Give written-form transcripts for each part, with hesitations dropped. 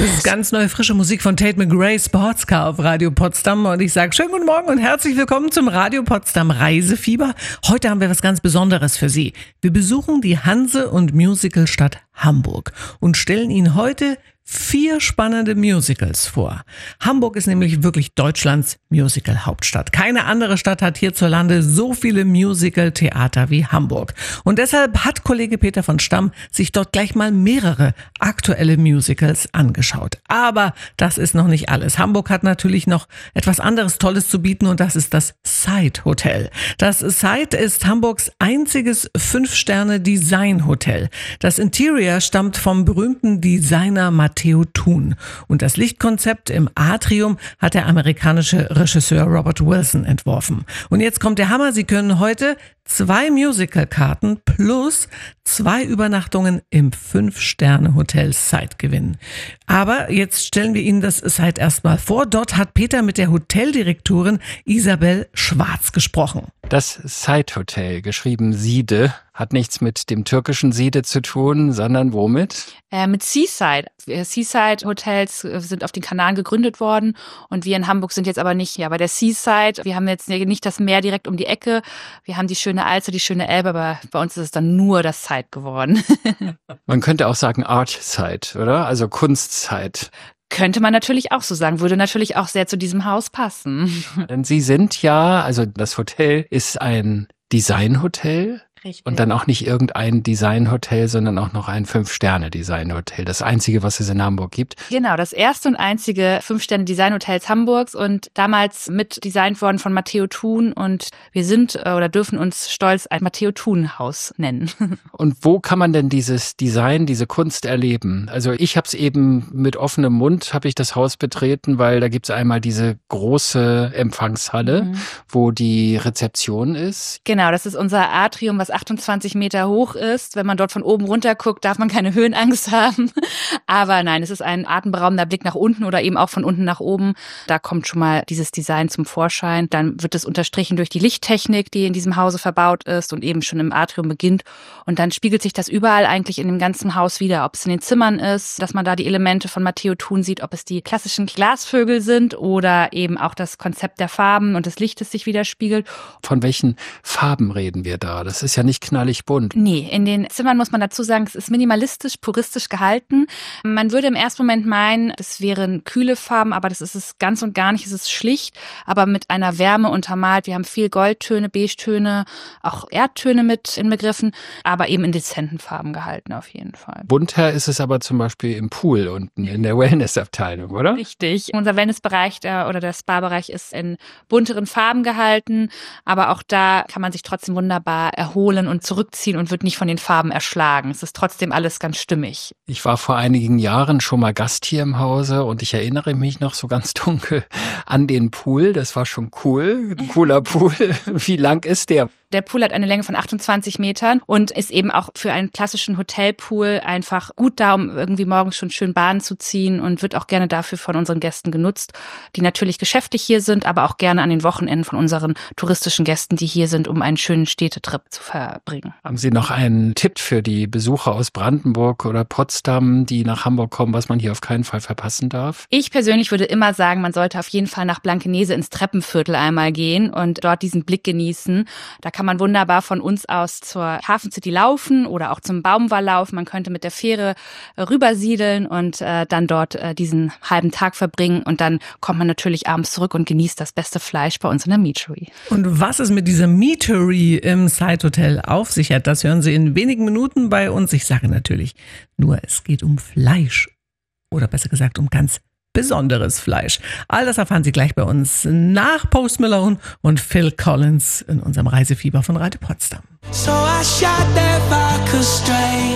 Das ist ganz neue, frische Musik von Tate McRae, Sportscar auf Radio Potsdam. Und ich sage schönen guten Morgen und herzlich willkommen zum Radio Potsdam Reisefieber. Heute haben wir was ganz Besonderes für Sie. Wir besuchen die Hanse- und Musicalstadt Hamburg und stellen Ihnen heute 4 spannende Musicals vor. Hamburg ist nämlich wirklich Deutschlands Musical-Hauptstadt. Keine andere Stadt hat hierzulande so viele Musical-Theater wie Hamburg. Und deshalb hat Kollege Peter von Stamm sich dort gleich mal mehrere aktuelle Musicals angeschaut. Aber das ist noch nicht alles. Hamburg hat natürlich noch etwas anderes Tolles zu bieten und das ist das Side Hotel. Das Side ist Hamburgs einziges 5-Sterne-Design-Hotel. Das Interior stammt vom berühmten Designer Matteo Thun. Und das Lichtkonzept im Atrium hat der amerikanische Regisseur Robert Wilson entworfen. Und jetzt kommt der Hammer. Sie können heute 2 Musicalkarten plus 2 Übernachtungen im 5-Sterne-Hotel Side gewinnen. Aber jetzt stellen wir Ihnen das Side erstmal vor. Dort hat Peter mit der Hoteldirektorin Isabel Schwarz gesprochen. Das Side Hotel, geschrieben Siede, hat nichts mit dem türkischen Siede zu tun, sondern womit? Mit Seaside. Seaside Hotels sind auf den Kanaren gegründet worden und wir in Hamburg sind jetzt aber nicht bei der Seaside. Wir haben jetzt nicht das Meer direkt um die Ecke. Wir haben die schöne Alster, die schöne Elbe, aber bei uns ist es dann nur das Side geworden. Man könnte auch sagen Art Side, oder? Also Kunstside. Könnte man natürlich auch so sagen, würde natürlich auch sehr zu diesem Haus passen. Denn Sie sind also das Hotel ist ein Designhotel. Richtig. Und dann auch nicht irgendein Designhotel, sondern auch noch ein 5-Sterne-Designhotel. Das einzige, was es in Hamburg gibt. Genau, das erste und einzige 5-Sterne-Designhotels Hamburgs und damals mit designt worden von Matteo Thun und wir sind oder dürfen uns stolz ein Matteo Thun-Haus nennen. Und wo kann man denn dieses Design, diese Kunst erleben? Also ich habe es eben mit offenem Mund, habe ich das Haus betreten, weil da gibt es einmal diese große Empfangshalle, wo die Rezeption ist. Genau, das ist unser Atrium, was 28 Meter hoch ist. Wenn man dort von oben runter guckt, darf man keine Höhenangst haben. Aber nein, es ist ein atemberaubender Blick nach unten oder eben auch von unten nach oben. Da kommt schon mal dieses Design zum Vorschein. Dann wird es unterstrichen durch die Lichttechnik, die in diesem Hause verbaut ist und eben schon im Atrium beginnt. Und dann spiegelt sich das überall eigentlich in dem ganzen Haus wieder. Ob es in den Zimmern ist, dass man da die Elemente von Matteo Thun sieht, ob es die klassischen Glasvögel sind oder eben auch das Konzept der Farben und des Lichtes sich widerspiegelt. Von welchen Farben reden wir da? Das ist ja nicht knallig bunt. Nee, in den Zimmern muss man dazu sagen, es ist minimalistisch, puristisch gehalten. Man würde im ersten Moment meinen, es wären kühle Farben, aber das ist es ganz und gar nicht. Es ist schlicht, aber mit einer Wärme untermalt. Wir haben viel Goldtöne, Beige-Töne, auch Erdtöne mit inbegriffen, aber eben in dezenten Farben gehalten auf jeden Fall. Bunter ist es aber zum Beispiel im Pool unten in der Wellness-Abteilung, oder? Richtig. Unser Wellnessbereich oder der Spa-Bereich ist in bunteren Farben gehalten, aber auch da kann man sich trotzdem wunderbar erholen und zurückziehen und wird nicht von den Farben erschlagen. Es ist trotzdem alles ganz stimmig. Ich war vor einigen Jahren schon mal Gast hier im Hause und ich erinnere mich noch so ganz dunkel an den Pool. Das war schon cool, ein cooler Pool. Wie lang ist der? Der Pool hat eine Länge von 28 Metern und ist eben auch für einen klassischen Hotelpool einfach gut da, um irgendwie morgens schon schön Bahnen zu ziehen und wird auch gerne dafür von unseren Gästen genutzt, die natürlich geschäftlich hier sind, aber auch gerne an den Wochenenden von unseren touristischen Gästen, die hier sind, um einen schönen Städtetrip zu verbringen. Haben Sie noch einen Tipp für die Besucher aus Brandenburg oder Potsdam, die nach Hamburg kommen, was man hier auf keinen Fall verpassen darf? Ich persönlich würde immer sagen, man sollte auf jeden Fall nach Blankenese ins Treppenviertel einmal gehen und dort diesen Blick genießen. Da kann man wunderbar von uns aus zur Hafen City laufen oder auch zum Baumwall laufen. Man könnte mit der Fähre rübersiedeln und dann dort diesen halben Tag verbringen. Und dann kommt man natürlich abends zurück und genießt das beste Fleisch bei uns in der Meatery. Und was es mit dieser Meatery im Side Hotel auf sich hat, das hören Sie in wenigen Minuten bei uns. Ich sage natürlich nur, es geht um Fleisch. Oder besser gesagt um ganz besonderes Fleisch. All das erfahren Sie gleich bei uns nach Post Malone und Phil Collins in unserem Reisefieber von Radio Potsdam. So I shot that vodka straight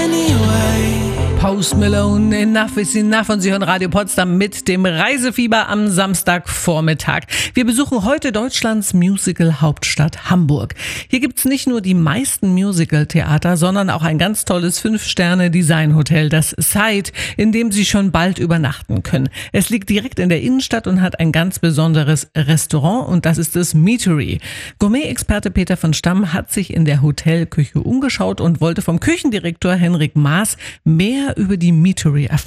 anyway. Post Malone, Enough is Enough und Sie hören Radio Potsdam mit dem Reisefieber am Samstagvormittag. Wir besuchen heute Deutschlands Musical-Hauptstadt Hamburg. Hier gibt's nicht nur die meisten Musical-Theater, sondern auch ein ganz tolles 5-Sterne-Design-Hotel, das Side, in dem Sie schon bald übernachten können. Es liegt direkt in der Innenstadt und hat ein ganz besonderes Restaurant und das ist das Meatery. Gourmet-Experte Peter von Stamm hat sich in der Hotelküche umgeschaut und wollte vom Küchendirektor Henrik Maas mehr über die Meatery erfahren.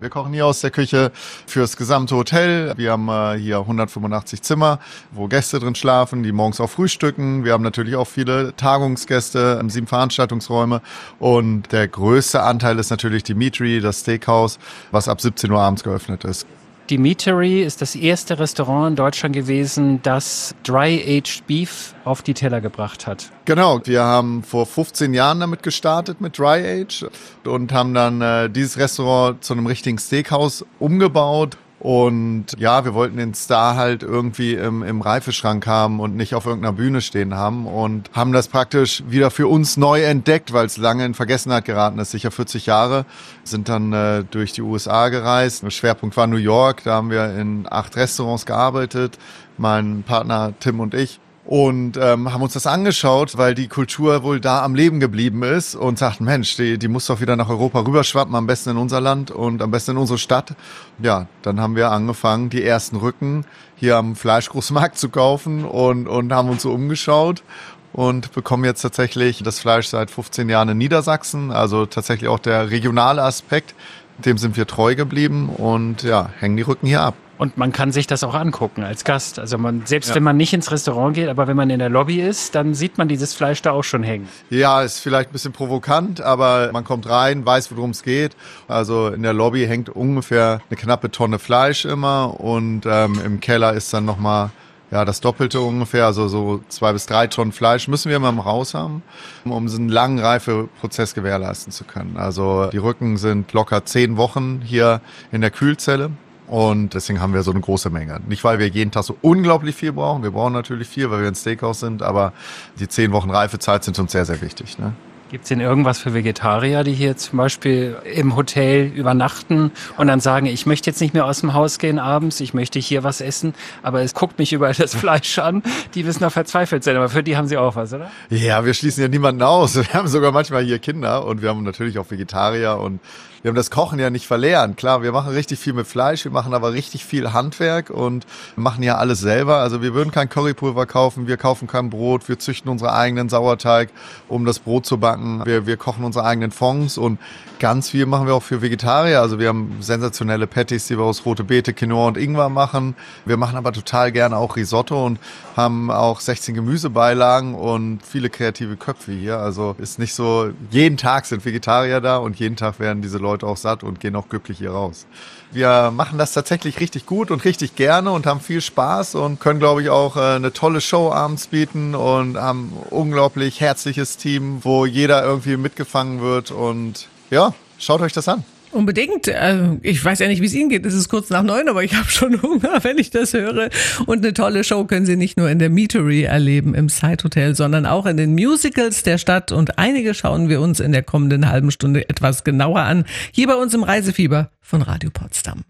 Wir kochen hier aus der Küche fürs gesamte Hotel. Wir haben hier 185 Zimmer, wo Gäste drin schlafen, die morgens auch frühstücken. Wir haben natürlich auch viele Tagungsgäste, 7 Veranstaltungsräume. Und der größte Anteil ist natürlich die Meatery, das Steakhouse, was ab 17 Uhr abends geöffnet ist. Die Meatery ist das erste Restaurant in Deutschland gewesen, das Dry-Aged Beef auf die Teller gebracht hat. Genau, wir haben vor 15 Jahren damit gestartet mit Dry-Age und haben dann dieses Restaurant zu einem richtigen Steakhouse umgebaut. Und ja, wir wollten den Star halt irgendwie im Reifeschrank haben und nicht auf irgendeiner Bühne stehen haben und haben das praktisch wieder für uns neu entdeckt, weil es lange in Vergessenheit geraten ist, sicher 40 Jahre, sind dann durch die USA gereist. Der Schwerpunkt war New York, da haben wir in 8 Restaurants gearbeitet, mein Partner Tim und ich. Und haben uns das angeschaut, weil die Kultur wohl da am Leben geblieben ist und sagten, Mensch, die muss doch wieder nach Europa rüberschwappen, am besten in unser Land und am besten in unsere Stadt. Ja, dann haben wir angefangen, die ersten Rücken hier am Fleischgroßmarkt zu kaufen und haben uns so umgeschaut und bekommen jetzt tatsächlich das Fleisch seit 15 Jahren in Niedersachsen, also tatsächlich auch der regionale Aspekt, dem sind wir treu geblieben und ja, hängen die Rücken hier ab. Und man kann sich das auch angucken als Gast. Also wenn man nicht ins Restaurant geht, aber wenn man in der Lobby ist, dann sieht man dieses Fleisch da auch schon hängen. Ja, ist vielleicht ein bisschen provokant, aber man kommt rein, weiß, worum es geht. Also in der Lobby hängt ungefähr eine knappe Tonne Fleisch immer und im Keller ist dann nochmal das Doppelte ungefähr, also so 2 bis 3 Tonnen Fleisch müssen wir immer im Haus haben, um so einen langen Reifeprozess gewährleisten zu können. Also die Rücken sind locker 10 Wochen hier in der Kühlzelle. Und deswegen haben wir so eine große Menge. Nicht, weil wir jeden Tag so unglaublich viel brauchen. Wir brauchen natürlich viel, weil wir ein Steakhouse sind. Aber die 10 Wochen Reifezeit sind uns sehr, sehr wichtig. Ne? Gibt es denn irgendwas für Vegetarier, die hier zum Beispiel im Hotel übernachten und dann sagen, ich möchte jetzt nicht mehr aus dem Haus gehen abends, ich möchte hier was essen, aber es guckt mich überall das Fleisch an, die müssen noch verzweifelt sein, aber für die haben Sie auch was, oder? Ja, wir schließen ja niemanden aus. Wir haben sogar manchmal hier Kinder und wir haben natürlich auch Vegetarier und wir haben das Kochen ja nicht verlernt. Klar, wir machen richtig viel mit Fleisch, wir machen aber richtig viel Handwerk und machen ja alles selber. Also wir würden kein Currypulver kaufen, wir kaufen kein Brot, wir züchten unseren eigenen Sauerteig, um das Brot zu backen. Wir kochen unsere eigenen Fonds und ganz viel machen wir auch für Vegetarier. Also wir haben sensationelle Patties, die wir aus rote Beete, Quinoa und Ingwer machen. Wir machen aber total gerne auch Risotto und haben auch 16 Gemüsebeilagen und viele kreative Köpfe hier. Also ist nicht so, jeden Tag sind Vegetarier da und jeden Tag werden diese Leute auch satt und gehen auch glücklich hier raus. Wir machen das tatsächlich richtig gut und richtig gerne und haben viel Spaß und können, glaube ich, auch eine tolle Show abends bieten und haben ein unglaublich herzliches Team, wo jeder irgendwie mitgefangen wird und ja, schaut euch das an. Unbedingt. Ich weiß ja nicht, wie es Ihnen geht. Es ist kurz nach 9, aber ich habe schon Hunger, wenn ich das höre. Und eine tolle Show können Sie nicht nur in der Meatery erleben im Side Hotel, sondern auch in den Musicals der Stadt. Und einige schauen wir uns in der kommenden halben Stunde etwas genauer an. Hier bei uns im Reisefieber von Radio Potsdam.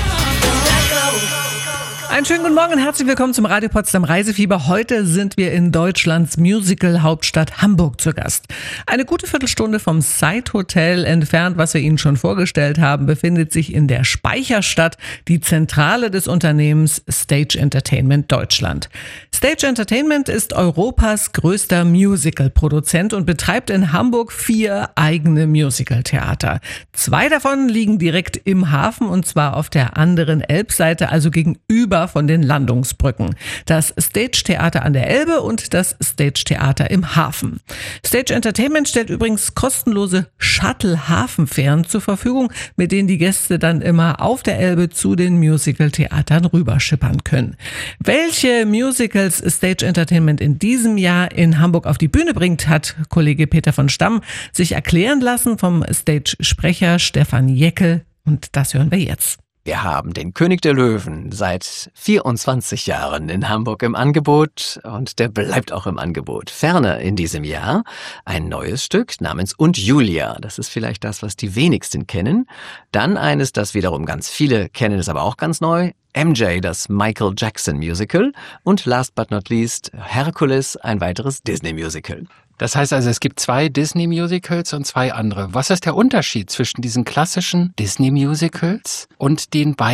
Einen schönen guten Morgen und herzlich willkommen zum Radio Potsdam Reisefieber. Heute sind wir in Deutschlands Musical-Hauptstadt Hamburg zu Gast. Eine gute Viertelstunde vom Side Hotel entfernt, was wir Ihnen schon vorgestellt haben, befindet sich in der Speicherstadt die Zentrale des Unternehmens Stage Entertainment Deutschland. Stage Entertainment ist Europas größter Musical-Produzent und betreibt in Hamburg 4 eigene Musical-Theater. 2 davon liegen direkt im Hafen und zwar auf der anderen Elbseite, also gegenüber von den Landungsbrücken. Das Stage Theater an der Elbe und das Stage Theater im Hafen. Stage Entertainment stellt übrigens kostenlose Shuttle-Hafenfähren zur Verfügung, mit denen die Gäste dann immer auf der Elbe zu den Musical-Theatern rüberschippern können. Welche Musicals Stage Entertainment in diesem Jahr in Hamburg auf die Bühne bringt, hat Kollege Peter von Stamm sich erklären lassen vom Stage-Sprecher Stefan Jeckel und das hören wir jetzt. Wir haben den König der Löwen seit 24 Jahren in Hamburg im Angebot und der bleibt auch im Angebot. Ferner in diesem Jahr ein neues Stück namens Und Julia. Das ist vielleicht das, was die wenigsten kennen. Dann eines, das wiederum ganz viele kennen, ist aber auch ganz neu. MJ, das Michael Jackson Musical. Und last but not least Hercules, ein weiteres Disney Musical. Das heißt also, es gibt 2 Disney-Musicals und 2 andere. Was ist der Unterschied zwischen diesen klassischen Disney-Musicals und den beiden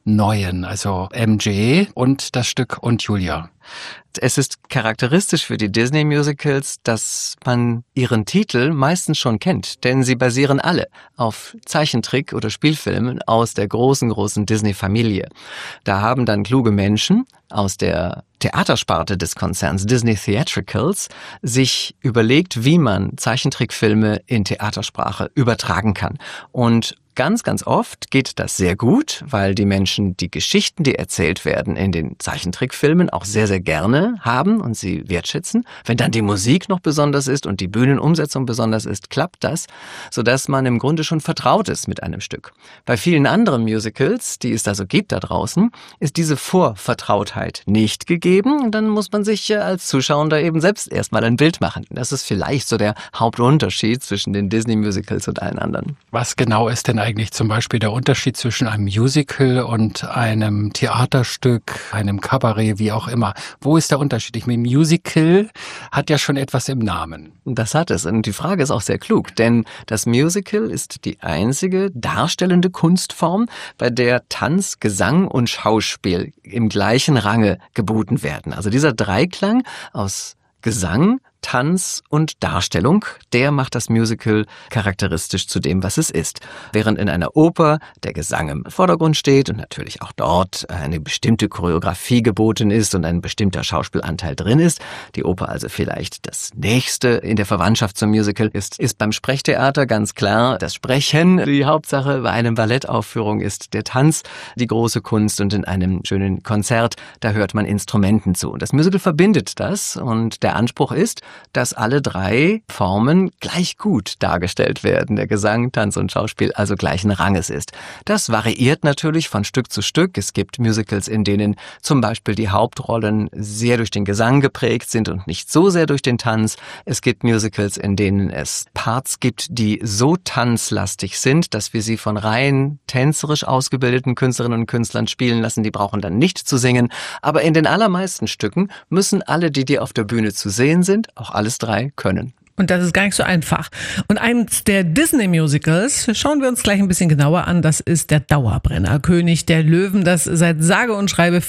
neuen, also MJ und das Stück Und Julia. Es ist charakteristisch für die Disney-Musicals, dass man ihren Titel meistens schon kennt, denn sie basieren alle auf Zeichentrick- oder Spielfilmen aus der großen Disney-Familie. Da haben dann kluge Menschen aus der Theatersparte des Konzerns Disney Theatricals sich überlegt, wie man Zeichentrickfilme in Theatersprache übertragen kann. Und ganz oft geht das sehr gut, weil die Menschen die Geschichten, die erzählt werden in den Zeichentrickfilmen, auch sehr gerne haben und sie wertschätzen. Wenn dann die Musik noch besonders ist und die Bühnenumsetzung besonders ist, klappt das, sodass man im Grunde schon vertraut ist mit einem Stück. Bei vielen anderen Musicals, die es da so gibt da draußen, ist diese Vorvertrautheit nicht gegeben und dann muss man sich als Zuschauer da eben selbst erstmal ein Bild machen. Das ist vielleicht so der Hauptunterschied zwischen den Disney-Musicals und allen anderen. Was genau ist denn eigentlich zum Beispiel der Unterschied zwischen einem Musical und einem Theaterstück, einem Kabarett, wie auch immer? Wo ist der Unterschied? Ich meine, Musical hat ja schon etwas im Namen. Das hat es. Und die Frage ist auch sehr klug, denn das Musical ist die einzige darstellende Kunstform, bei der Tanz, Gesang und Schauspiel im gleichen Range geboten werden. Also dieser Dreiklang aus Gesang, Tanz und Darstellung, der macht das Musical charakteristisch zu dem, was es ist. Während in einer Oper der Gesang im Vordergrund steht und natürlich auch dort eine bestimmte Choreografie geboten ist und ein bestimmter Schauspielanteil drin ist, die Oper also vielleicht das Nächste in der Verwandtschaft zum Musical ist beim Sprechtheater ganz klar das Sprechen die Hauptsache. Bei einer Ballettaufführung ist der Tanz die große Kunst und in einem schönen Konzert, da hört man Instrumenten zu. Und das Musical verbindet das und der Anspruch ist, dass alle drei Formen gleich gut dargestellt werden. Der Gesang, Tanz und Schauspiel also gleichen Ranges ist. Das variiert natürlich von Stück zu Stück. Es gibt Musicals, in denen zum Beispiel die Hauptrollen sehr durch den Gesang geprägt sind und nicht so sehr durch den Tanz. Es gibt Musicals, in denen es Parts gibt, die so tanzlastig sind, dass wir sie von rein tänzerisch ausgebildeten Künstlerinnen und Künstlern spielen lassen. Die brauchen dann nicht zu singen. Aber in den allermeisten Stücken müssen alle, die auf der Bühne zu sehen sind, auch alles drei können. Und das ist gar nicht so einfach. Und eins der Disney-Musicals schauen wir uns gleich ein bisschen genauer an. Das ist der Dauerbrenner König der Löwen, das seit sage und schreibe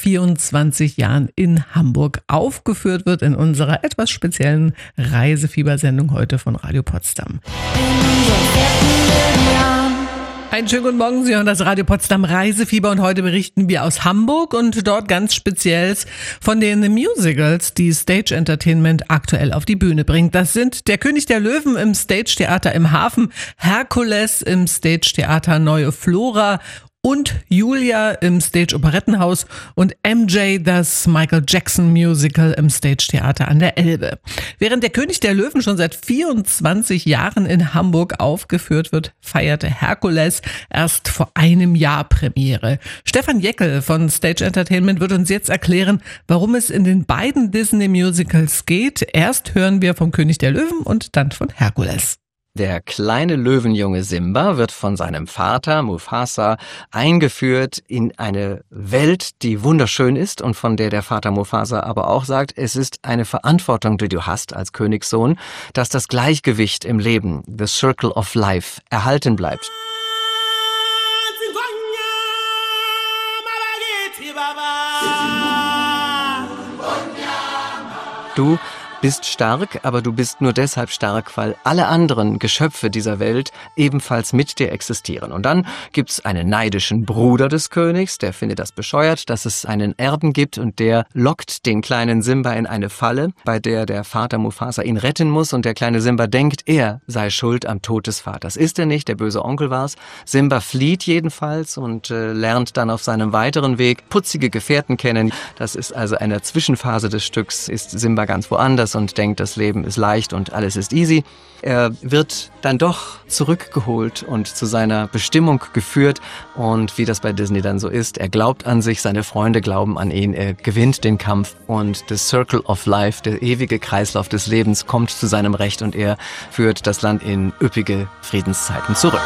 24 Jahren in Hamburg aufgeführt wird in unserer etwas speziellen Reisefiebersendung heute von Radio Potsdam. Einen schönen guten Morgen, Sie hören das Radio Potsdam Reisefieber und heute berichten wir aus Hamburg und dort ganz speziell von den Musicals, die Stage Entertainment aktuell auf die Bühne bringt. Das sind der König der Löwen im Stage Theater im Hafen, Herkules im Stage Theater Neue Flora und Julia im Stage Operettenhaus und MJ, das Michael Jackson Musical im Stage Theater an der Elbe. Während der König der Löwen schon seit 24 Jahren in Hamburg aufgeführt wird, feierte Herkules erst vor einem Jahr Premiere. Stefan Jeckel von Stage Entertainment wird uns jetzt erklären, warum es in den beiden Disney Musicals geht. Erst hören wir vom König der Löwen und dann von Herkules. Der kleine Löwenjunge Simba wird von seinem Vater Mufasa eingeführt in eine Welt, die wunderschön ist und von der Vater Mufasa aber auch sagt, es ist eine Verantwortung, die du hast als Königssohn, dass das Gleichgewicht im Leben, the circle of life, erhalten bleibt. Du bist stark, aber du bist nur deshalb stark, weil alle anderen Geschöpfe dieser Welt ebenfalls mit dir existieren. Und dann gibt's einen neidischen Bruder des Königs, der findet das bescheuert, dass es einen Erben gibt und der lockt den kleinen Simba in eine Falle, bei der der Vater Mufasa ihn retten muss und der kleine Simba denkt, er sei schuld am Tod des Vaters. Ist er nicht, der böse Onkel war's. Simba flieht jedenfalls und lernt dann auf seinem weiteren Weg putzige Gefährten kennen. Das ist also eine Zwischenphase des Stücks, ist Simba ganz woanders und denkt, das Leben ist leicht und alles ist easy. Er wird dann doch zurückgeholt und zu seiner Bestimmung geführt und wie das bei Disney dann so ist, er glaubt an sich, seine Freunde glauben an ihn, er gewinnt den Kampf und the Circle of Life, der ewige Kreislauf des Lebens, kommt zu seinem Recht und er führt das Land in üppige Friedenszeiten zurück.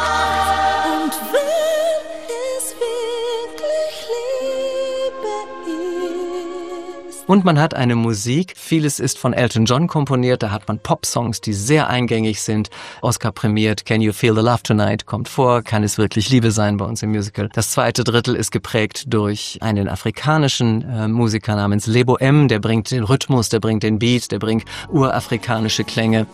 Und man hat eine Musik, vieles ist von Elton John komponiert, da hat man Pop-Songs, die sehr eingängig sind, Oscar prämiert, Can You Feel the Love Tonight kommt vor, Kann es wirklich Liebe sein bei uns im Musical. Das zweite Drittel ist geprägt durch einen afrikanischen Musiker namens Lebo M, der bringt den Rhythmus, der bringt den Beat, der bringt urafrikanische Klänge.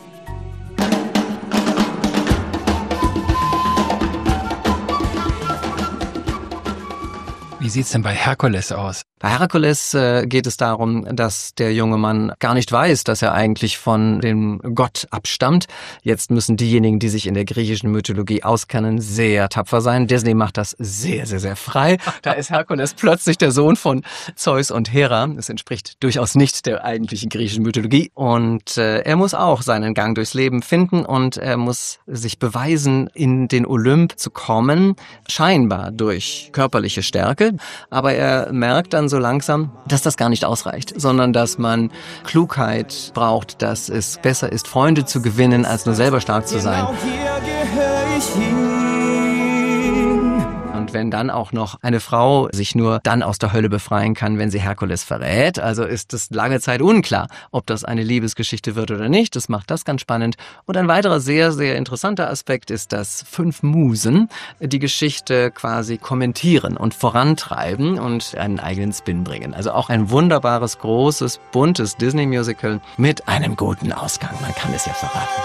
Wie sieht's denn bei Herkules aus? Bei Herkules geht es darum, dass der junge Mann gar nicht weiß, dass er eigentlich von dem Gott abstammt. Jetzt müssen diejenigen, die sich in der griechischen Mythologie auskennen, sehr tapfer sein. Disney macht das sehr, sehr, sehr frei. Da ist Herkules plötzlich der Sohn von Zeus und Hera. Es entspricht durchaus nicht der eigentlichen griechischen Mythologie. Und er muss auch seinen Gang durchs Leben finden und er muss sich beweisen, in den Olymp zu kommen, scheinbar durch körperliche Stärke. Aber er merkt dann so langsam, dass das gar nicht ausreicht, sondern dass man Klugheit braucht, dass es besser ist, Freunde zu gewinnen, als nur selber stark zu sein. Genau hier gehöre ich hin. Und wenn dann auch noch eine Frau sich nur dann aus der Hölle befreien kann, wenn sie Herkules verrät, also ist es lange Zeit unklar, ob das eine Liebesgeschichte wird oder nicht. Das macht das ganz spannend. Und ein weiterer sehr, sehr interessanter Aspekt ist, dass 5 Musen die Geschichte quasi kommentieren und vorantreiben und einen eigenen Spin bringen. Also auch ein wunderbares, großes, buntes Disney-Musical mit einem guten Ausgang. Man kann es ja verraten.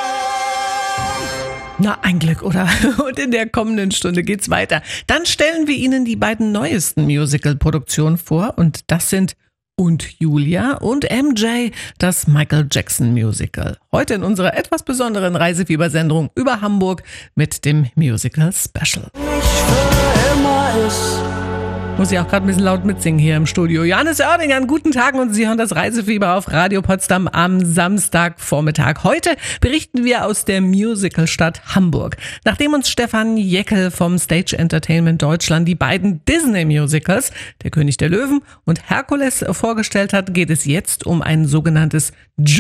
Na, ein Glück, oder? Und in der kommenden Stunde geht's weiter. Dann stellen wir Ihnen die beiden neuesten Musical-Produktionen vor und das sind Und Julia und MJ, das Michael Jackson Musical. Heute in unserer etwas besonderen Reisefiebersendung über Hamburg mit dem Musical Special. Nicht für immer ist. Muss ich auch gerade ein bisschen laut mitsingen hier im Studio. Johannes Oerding an guten Tagen und Sie hören das Reisefieber auf Radio Potsdam am Samstagvormittag. Heute berichten wir aus der Musicalstadt Hamburg. Nachdem uns Stefan Jeckel vom Stage Entertainment Deutschland die beiden Disney-Musicals, Der König der Löwen und Herkules, vorgestellt hat, geht es jetzt um ein sogenanntes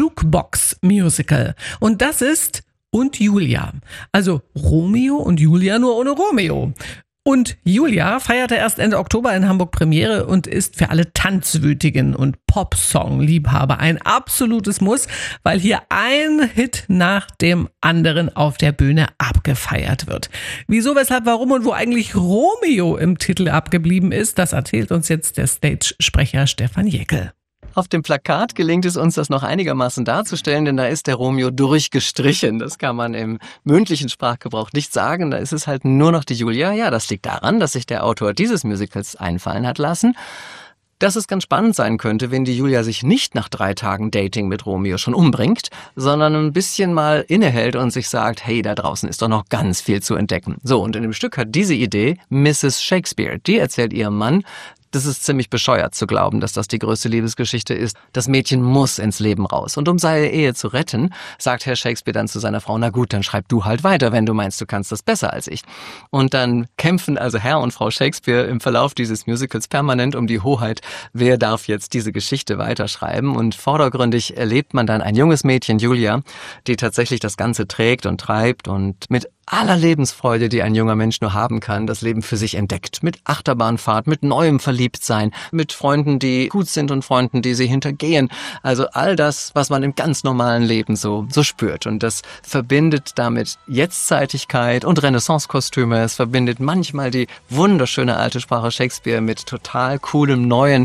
Jukebox-Musical. Und das ist Und Julia. Also Romeo und Julia nur ohne Romeo. Und Julia feierte erst Ende Oktober in Hamburg Premiere und ist für alle Tanzwütigen und Popsong-Liebhaber ein absolutes Muss, weil hier ein Hit nach dem anderen auf der Bühne abgefeiert wird. Wieso, weshalb, warum und wo eigentlich Romeo im Titel abgeblieben ist, das erzählt uns jetzt der Stage-Sprecher Stefan Jeckel. Auf dem Plakat gelingt es uns, das noch einigermaßen darzustellen, denn da ist der Romeo durchgestrichen. Das kann man im mündlichen Sprachgebrauch nicht sagen. Da ist es halt nur noch die Julia. Ja, das liegt daran, dass sich der Autor dieses Musicals einfallen hat lassen, dass es ganz spannend sein könnte, wenn die Julia sich nicht nach 3 Tagen Dating mit Romeo schon umbringt, sondern ein bisschen mal innehält und sich sagt, hey, da draußen ist doch noch ganz viel zu entdecken. So, und in dem Stück hat diese Idee Mrs. Shakespeare. Die erzählt ihrem Mann, das ist ziemlich bescheuert zu glauben, dass das die größte Liebesgeschichte ist. Das Mädchen muss ins Leben raus. Und um seine Ehe zu retten, sagt Herr Shakespeare dann zu seiner Frau, na gut, dann schreib du halt weiter, wenn du meinst, du kannst das besser als ich. Und dann kämpfen also Herr und Frau Shakespeare im Verlauf dieses Musicals permanent um die Hoheit, wer darf jetzt diese Geschichte weiterschreiben. Und vordergründig erlebt man dann ein junges Mädchen, Julia, die tatsächlich das Ganze trägt und treibt und mit aller Lebensfreude, die ein junger Mensch nur haben kann, das Leben für sich entdeckt. Mit Achterbahnfahrt, mit neuem Verliebtsein, mit Freunden, die gut sind und Freunden, die sie hintergehen. Also all das, was man im ganz normalen Leben so spürt. Und das verbindet damit Jetztzeitigkeit und Renaissance-Kostüme. Es verbindet manchmal die wunderschöne alte Sprache Shakespeare mit total coolem neuen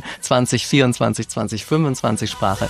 2024, 2025 Sprache.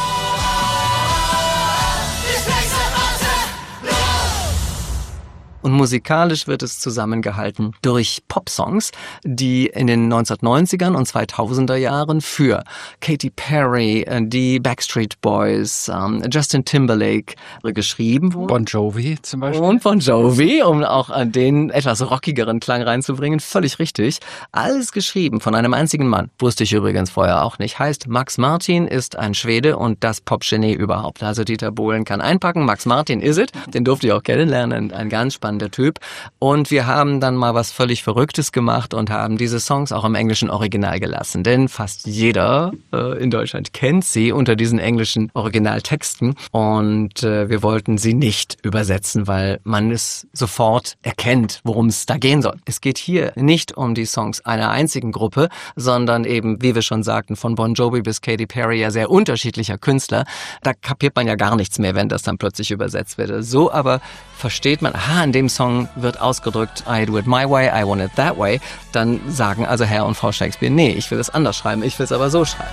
Und musikalisch wird es zusammengehalten durch Popsongs, die in den 1990ern und 2000er Jahren für Katy Perry, die Backstreet Boys, Justin Timberlake geschrieben wurden. Bon Jovi zum Beispiel. Und Bon Jovi, um auch an den etwas rockigeren Klang reinzubringen. Völlig richtig. Alles geschrieben von einem einzigen Mann. Wusste ich übrigens vorher auch nicht. Heißt, Max Martin ist ein Schwede und das Popgenie überhaupt. Also Dieter Bohlen kann einpacken. Max Martin is it. Den durfte ich auch kennenlernen. Ein ganz spannender spannender Typ. Und wir haben dann mal was völlig Verrücktes gemacht und haben diese Songs auch im englischen Original gelassen. Denn fast jeder in Deutschland kennt sie unter diesen englischen Originaltexten. Und wir wollten sie nicht übersetzen, weil man es sofort erkennt, worum es da gehen soll. Es geht hier nicht um die Songs einer einzigen Gruppe, sondern eben, wie wir schon sagten, von Bon Jovi bis Katy Perry, ja sehr unterschiedlicher Künstler. Da kapiert man ja gar nichts mehr, wenn das dann plötzlich übersetzt wird. So aber versteht man, in dem Song wird ausgedrückt, I do it my way, I want it that way. Dann sagen also Herr und Frau Shakespeare, nee, ich will es anders schreiben, ich will es aber so schreiben.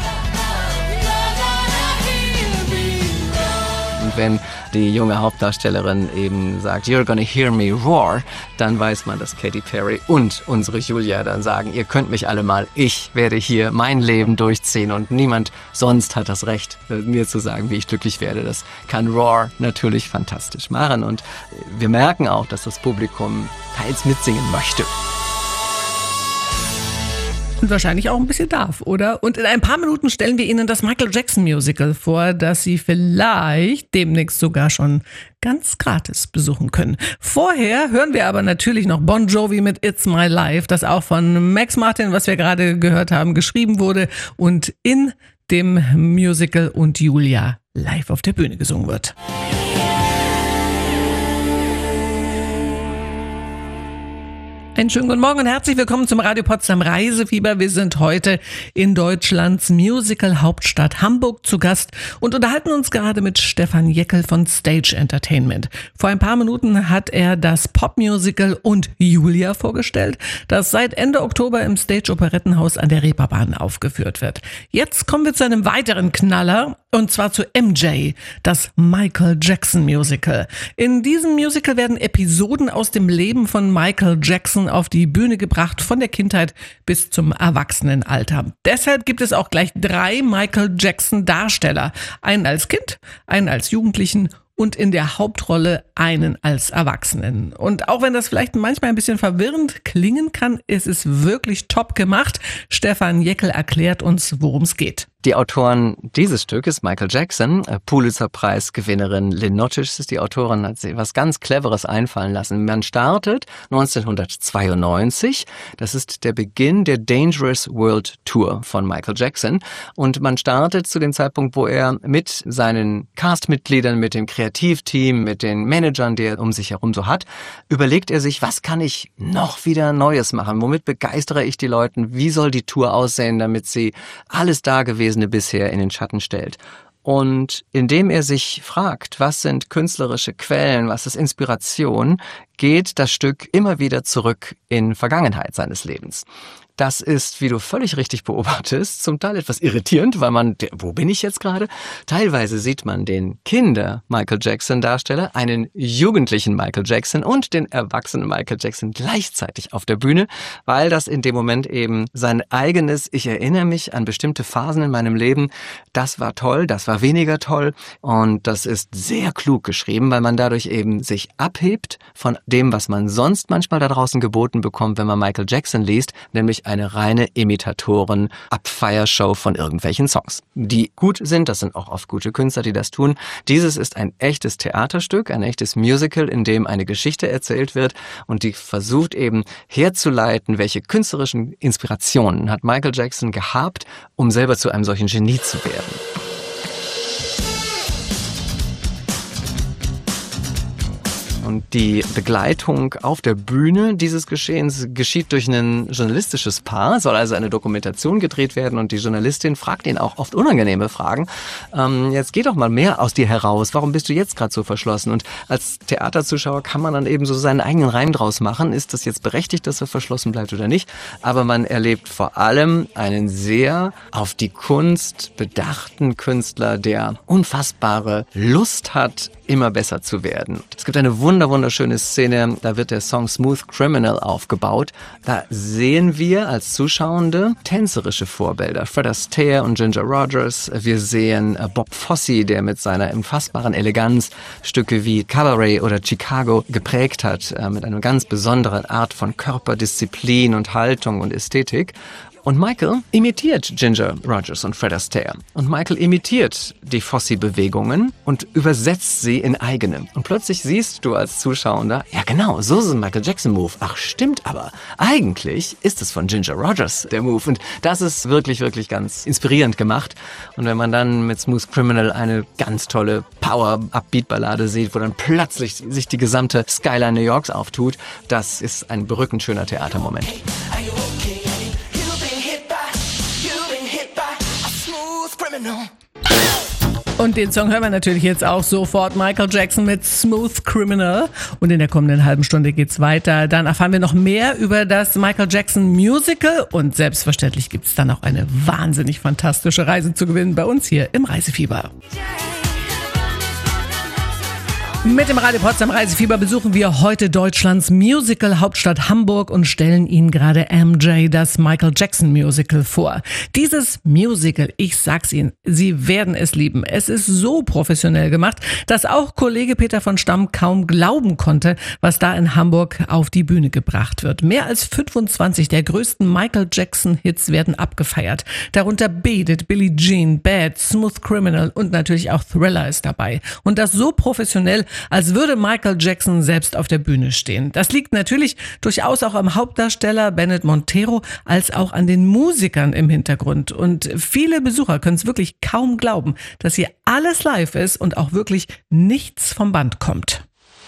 Und wenn die junge Hauptdarstellerin eben sagt, you're gonna hear me roar, dann weiß man, dass Katy Perry und unsere Julia dann sagen, ihr könnt mich alle mal, ich werde hier mein Leben durchziehen und niemand sonst hat das Recht, mir zu sagen, wie ich glücklich werde. Das kann Roar natürlich fantastisch machen und wir merken auch, dass das Publikum teils mitsingen möchte. Und wahrscheinlich auch ein bisschen darf, oder? Und in ein paar Minuten stellen wir Ihnen das Michael Jackson Musical vor, das Sie vielleicht demnächst sogar schon ganz gratis besuchen können. Vorher hören wir aber natürlich noch Bon Jovi mit It's My Life, das auch von Max Martin, was wir gerade gehört haben, geschrieben wurde und in dem Musical und Julia live auf der Bühne gesungen wird. Einen schönen guten Morgen und herzlich willkommen zum Radio Potsdam Reisefieber. Wir sind heute in Deutschlands Musical-Hauptstadt Hamburg zu Gast und unterhalten uns gerade mit Stefan Jeckel von Stage Entertainment. Vor ein paar Minuten hat er das Popmusical und Julia vorgestellt, das seit Ende Oktober im Stage Operettenhaus an der Reeperbahn aufgeführt wird. Jetzt kommen wir zu einem weiteren Knaller und zwar zu MJ, das Michael Jackson Musical. In diesem Musical werden Episoden aus dem Leben von Michael Jackson auf die Bühne gebracht, von der Kindheit bis zum Erwachsenenalter. Deshalb gibt es auch gleich 3 Michael Jackson Darsteller. Einen als Kind, einen als Jugendlichen und in der Hauptrolle einen als Erwachsenen. Und auch wenn das vielleicht manchmal ein bisschen verwirrend klingen kann, ist es wirklich top gemacht. Stefan Jeckel erklärt uns, worum es geht. Die Autoren dieses Stückes, Michael Jackson, Pulitzer-Preis-Gewinnerin Lynn Nottage ist die Autorin, hat sich was ganz Cleveres einfallen lassen. Man startet 1992, das ist der Beginn der Dangerous World Tour von Michael Jackson und man startet zu dem Zeitpunkt, wo er mit seinen Castmitgliedern, mit dem Kreativteam, mit den Managern, die er um sich herum so hat, überlegt er sich, was kann ich noch wieder Neues machen, womit begeistere ich die Leute, wie soll die Tour aussehen, damit sie alles Dagewesene bisher in den Schatten stellt. Und indem er sich fragt, was sind künstlerische Quellen, was ist Inspiration, geht das Stück immer wieder zurück in Vergangenheit seines Lebens. Das ist, wie du völlig richtig beobachtest, zum Teil etwas irritierend, weil wo bin ich jetzt gerade? Teilweise sieht man den Kinder-Michael Jackson-Darsteller, einen jugendlichen Michael Jackson und den erwachsenen Michael Jackson gleichzeitig auf der Bühne, weil das in dem Moment eben sein eigenes, ich erinnere mich an bestimmte Phasen in meinem Leben, das war toll, das war weniger toll und das ist sehr klug geschrieben, weil man dadurch eben sich abhebt von dem, was man sonst manchmal da draußen geboten bekommt, wenn man Michael Jackson liest, nämlich eine reine Imitatoren-Abfeiershow von irgendwelchen Songs. Die gut sind, das sind auch oft gute Künstler, die das tun. Dieses ist ein echtes Theaterstück, ein echtes Musical, in dem eine Geschichte erzählt wird und die versucht eben herzuleiten, welche künstlerischen Inspirationen hat Michael Jackson gehabt, um selber zu einem solchen Genie zu werden. Und die Begleitung auf der Bühne dieses Geschehens geschieht durch ein journalistisches Paar, soll also eine Dokumentation gedreht werden und die Journalistin fragt ihn auch oft unangenehme Fragen. Jetzt geh doch mal mehr aus dir heraus, warum bist du jetzt gerade so verschlossen? Und als Theaterzuschauer kann man dann eben so seinen eigenen Reim draus machen, ist das jetzt berechtigt, dass er verschlossen bleibt oder nicht? Aber man erlebt vor allem einen sehr auf die Kunst bedachten Künstler, der unfassbare Lust hat, immer besser zu werden. Es gibt eine wunderschöne Szene, da wird der Song Smooth Criminal aufgebaut. Da sehen wir als Zuschauende tänzerische Vorbilder. Fred Astaire und Ginger Rogers. Wir sehen Bob Fosse, der mit seiner unfassbaren Eleganz Stücke wie Cabaret oder Chicago geprägt hat, mit einer ganz besonderen Art von Körperdisziplin und Haltung und Ästhetik. Und Michael imitiert Ginger Rogers und Fred Astaire. Und Michael imitiert die Fosse-Bewegungen und übersetzt sie in eigene. Und plötzlich siehst du als Zuschauer, ja genau, so ist ein Michael Jackson-Move. Ach, stimmt aber. Eigentlich ist es von Ginger Rogers, der Move. Und das ist wirklich, wirklich ganz inspirierend gemacht. Und wenn man dann mit Smooth Criminal eine ganz tolle Power-Upbeat-Ballade sieht, wo dann plötzlich sich die gesamte Skyline New Yorks auftut, das ist ein berückend schöner Theatermoment. Und den Song hören wir natürlich jetzt auch sofort. Michael Jackson mit Smooth Criminal. Und in der kommenden halben Stunde geht's weiter. Dann erfahren wir noch mehr über das Michael Jackson Musical. Und selbstverständlich gibt's dann auch eine wahnsinnig fantastische Reise zu gewinnen bei uns hier im Reisefieber. Mit dem Radio Potsdam Reisefieber besuchen wir heute Deutschlands Musical-Hauptstadt Hamburg und stellen Ihnen gerade MJ, das Michael Jackson Musical, vor. Dieses Musical, ich sag's Ihnen, Sie werden es lieben. Es ist so professionell gemacht, dass auch Kollege Peter von Stamm kaum glauben konnte, was da in Hamburg auf die Bühne gebracht wird. Mehr als 25 der größten Michael Jackson-Hits werden abgefeiert. Darunter Beat It, Billie Jean, Bad, Smooth Criminal und natürlich auch Thriller ist dabei. Und das so professionell, als würde Michael Jackson selbst auf der Bühne stehen. Das liegt natürlich durchaus auch am Hauptdarsteller Bennett Montero, als auch an den Musikern im Hintergrund. Und viele Besucher können es wirklich kaum glauben, dass hier alles live ist und auch wirklich nichts vom Band kommt.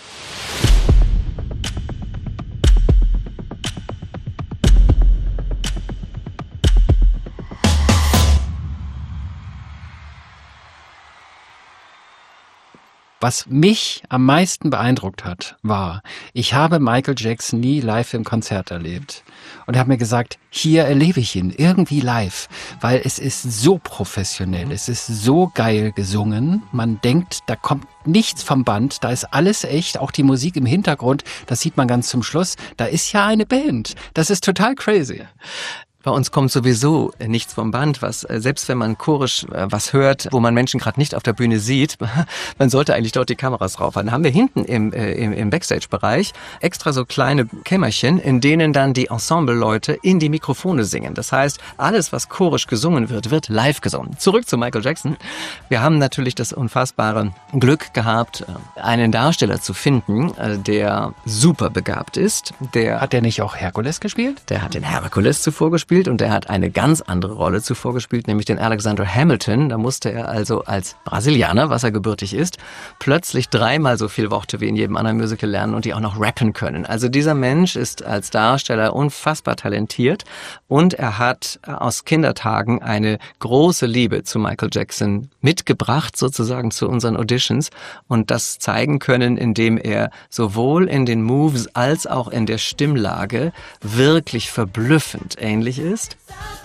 Was mich am meisten beeindruckt hat, war, ich habe Michael Jackson nie live im Konzert erlebt. Und habe mir gesagt, hier erlebe ich ihn irgendwie live, weil es ist so professionell, es ist so geil gesungen. Man denkt, da kommt nichts vom Band, da ist alles echt, auch die Musik im Hintergrund, das sieht man ganz zum Schluss. Da ist ja eine Band. Das ist total crazy. Bei uns kommt sowieso nichts vom Band, was selbst wenn man chorisch was hört, wo man Menschen gerade nicht auf der Bühne sieht, man sollte eigentlich dort die Kameras draufhalten. Haben wir hinten im Backstage-Bereich extra so kleine Kämmerchen, in denen dann die Ensemble-Leute in die Mikrofone singen. Das heißt, alles, was chorisch gesungen wird, wird live gesungen. Zurück zu Michael Jackson. Wir haben natürlich das unfassbare Glück gehabt, einen Darsteller zu finden, der super begabt ist. Hat der nicht auch Herkules gespielt? Der hat den Herkules zuvor gespielt. Und er hat eine ganz andere Rolle zuvor gespielt, nämlich den Alexander Hamilton. Da musste er also als Brasilianer, was er gebürtig ist, plötzlich 3-mal so viele Worte wie in jedem anderen Musical lernen und die auch noch rappen können. Also dieser Mensch ist als Darsteller unfassbar talentiert und er hat aus Kindertagen eine große Liebe zu Michael Jackson mitgebracht, sozusagen zu unseren Auditions und das zeigen können, indem er sowohl in den Moves als auch in der Stimmlage wirklich verblüffend ähnlich ist.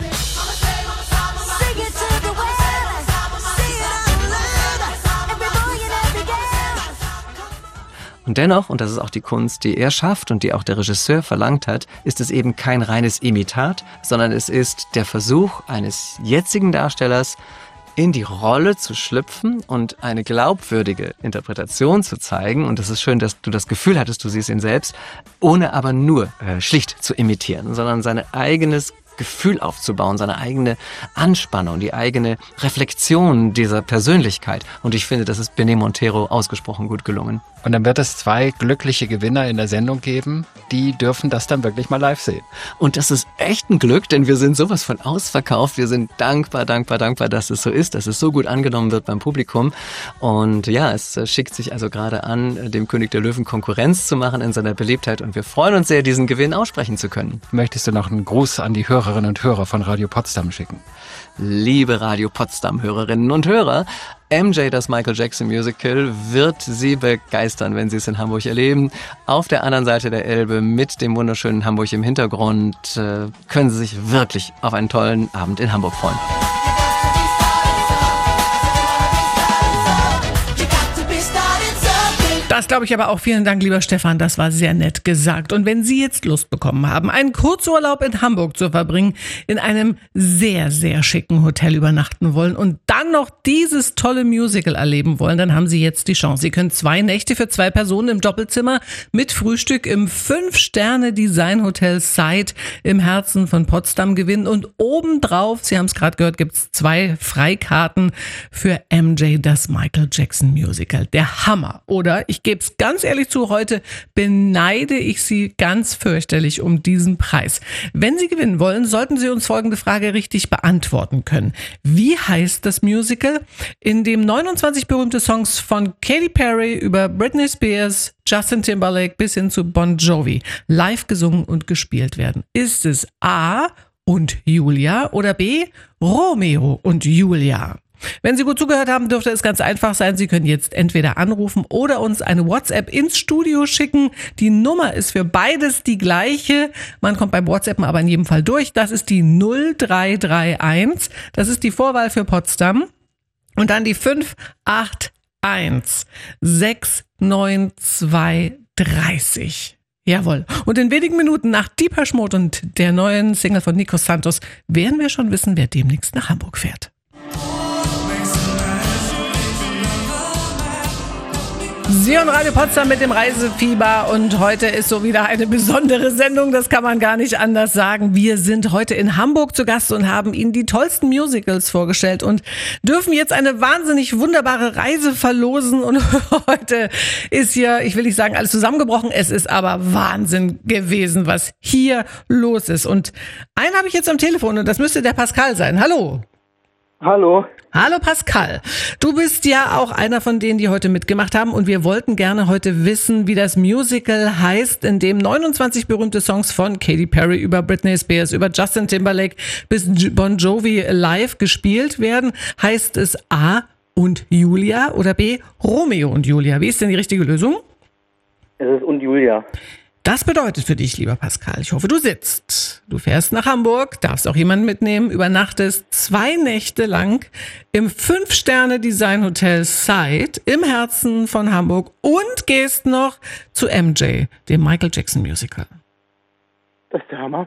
Und dennoch, und das ist auch die Kunst, die er schafft und die auch der Regisseur verlangt hat, ist es eben kein reines Imitat, sondern es ist der Versuch eines jetzigen Darstellers, in die Rolle zu schlüpfen und eine glaubwürdige Interpretation zu zeigen. Und das ist schön, dass du das Gefühl hattest, du siehst ihn selbst, ohne aber nur schlicht zu imitieren, sondern sein eigenes Gefühl aufzubauen, seine eigene Anspannung, die eigene Reflexion dieser Persönlichkeit. Und ich finde, das ist Bennett Montero ausgesprochen gut gelungen. Und dann wird es 2 glückliche Gewinner in der Sendung geben, die dürfen das dann wirklich mal live sehen. Und das ist echt ein Glück, denn wir sind sowas von ausverkauft. Wir sind dankbar, dass es so ist, dass es so gut angenommen wird beim Publikum. Und ja, es schickt sich also gerade an, dem König der Löwen Konkurrenz zu machen in seiner Beliebtheit. Und wir freuen uns sehr, diesen Gewinn aussprechen zu können. Möchtest du noch einen Gruß an die Hörerinnen und Hörer von Radio Potsdam schicken? Liebe Radio Potsdam Hörerinnen und Hörer, MJ, das Michael Jackson Musical, wird Sie begeistern, wenn Sie es in Hamburg erleben. Auf der anderen Seite der Elbe mit dem wunderschönen Hamburg im Hintergrund können Sie sich wirklich auf einen tollen Abend in Hamburg freuen. Das glaube ich aber auch. Vielen Dank, lieber Stefan. Das war sehr nett gesagt. Und wenn Sie jetzt Lust bekommen haben, einen Kurzurlaub in Hamburg zu verbringen, in einem sehr, sehr schicken Hotel übernachten wollen und dann noch dieses tolle Musical erleben wollen, dann haben Sie jetzt die Chance. Sie können 2 Nächte für 2 Personen im Doppelzimmer mit Frühstück im 5-Sterne-Design-Hotel Side im Herzen von Potsdam gewinnen. Und obendrauf, Sie haben es gerade gehört, gibt es 2 Freikarten für MJ, das Michael Jackson Musical. Der Hammer, oder? Ich gebe es ganz ehrlich zu, heute beneide ich Sie ganz fürchterlich um diesen Preis. Wenn Sie gewinnen wollen, sollten Sie uns folgende Frage richtig beantworten können. Wie heißt das Musical, in dem 29 berühmte Songs von Katy Perry über Britney Spears, Justin Timberlake bis hin zu Bon Jovi live gesungen und gespielt werden? Ist es A. und Julia oder B. Romeo und Julia? Wenn Sie gut zugehört haben, dürfte es ganz einfach sein. Sie können jetzt entweder anrufen oder uns eine WhatsApp ins Studio schicken. Die Nummer ist für beides die gleiche. Man kommt beim WhatsAppen aber in jedem Fall durch. Das ist die 0331. Das ist die Vorwahl für Potsdam. Und dann die 581 69230. Jawohl. Und in wenigen Minuten nach Depeche Mode und der neuen Single von Nico Santos werden wir schon wissen, wer demnächst nach Hamburg fährt. Sie und Radio Potsdam mit dem Reisefieber und heute ist so wieder eine besondere Sendung, das kann man gar nicht anders sagen. Wir sind heute in Hamburg zu Gast und haben Ihnen die tollsten Musicals vorgestellt und dürfen jetzt eine wahnsinnig wunderbare Reise verlosen und heute ist hier, ich will nicht sagen alles zusammengebrochen, es ist aber Wahnsinn gewesen, was hier los ist. Und einen habe ich jetzt am Telefon und das müsste der Pascal sein. Hallo. Hallo. Hallo Pascal, du bist ja auch einer von denen, die heute mitgemacht haben und wir wollten gerne heute wissen, wie das Musical heißt, in dem 29 berühmte Songs von Katy Perry über Britney Spears, über Justin Timberlake bis Bon Jovi live gespielt werden. Heißt es A. und Julia oder B. Romeo und Julia? Wie ist denn die richtige Lösung? Es ist und Julia. Das bedeutet für dich, lieber Pascal, ich hoffe, du sitzt. Du fährst nach Hamburg, darfst auch jemanden mitnehmen, übernachtest 2 Nächte lang im 5-Sterne-Design-Hotel Side im Herzen von Hamburg und gehst noch zu MJ, dem Michael Jackson Musical. Das ist der Hammer.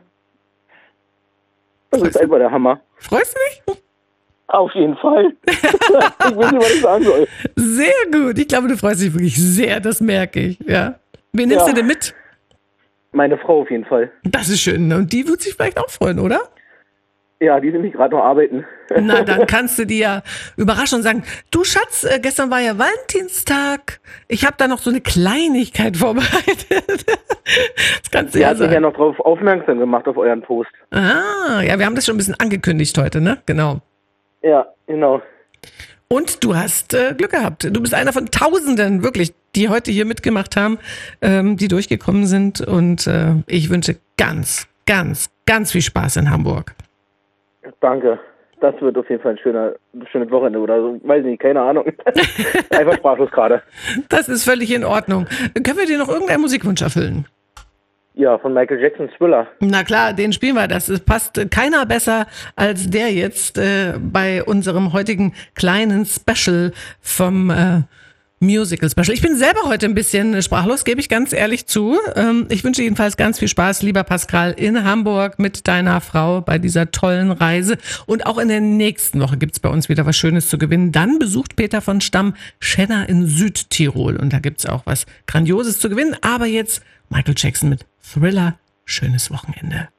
Das ist einfach der Hammer. Freust du dich? Auf jeden Fall. Ich weiß nicht, was ich sagen soll. Sehr gut. Ich glaube, du freust dich wirklich sehr, das merke ich. Ja. Wen nimmst du denn mit? Meine Frau auf jeden Fall. Das ist schön. Und die wird sich vielleicht auch freuen, oder? Ja, die sind nämlich gerade noch arbeiten. Na, dann kannst du die ja überraschen und sagen, du Schatz, gestern war ja Valentinstag. Ich habe da noch so eine Kleinigkeit vorbereitet. Das kannst du ja sagen. Sie hat mich ja noch drauf aufmerksam gemacht auf euren Post. Ah, ja, wir haben das schon ein bisschen angekündigt heute, ne? Genau. Ja, genau. Und du hast Glück gehabt. Du bist einer von Tausenden, wirklich, die heute hier mitgemacht haben, die durchgekommen sind. Und ich wünsche ganz, ganz, ganz viel Spaß in Hamburg. Danke. Das wird auf jeden Fall ein schönes Wochenende oder so. Weiß nicht, keine Ahnung. Einfach sprachlos gerade. Das ist völlig in Ordnung. Können wir dir noch irgendeinen Musikwunsch erfüllen? Ja, von Michael Jackson, Thriller. Na klar, den spielen wir. Das passt keiner besser als der jetzt bei unserem heutigen kleinen Special vom Musical Special. Ich bin selber heute ein bisschen sprachlos, gebe ich ganz ehrlich zu. Ich wünsche jedenfalls ganz viel Spaß, lieber Pascal, in Hamburg mit deiner Frau bei dieser tollen Reise. Und auch in der nächsten Woche gibt's bei uns wieder was Schönes zu gewinnen. Dann besucht Peter von Stamm Schenna in Südtirol. Und da gibt's auch was Grandioses zu gewinnen. Aber jetzt Michael Jackson mit Thriller. Schönes Wochenende.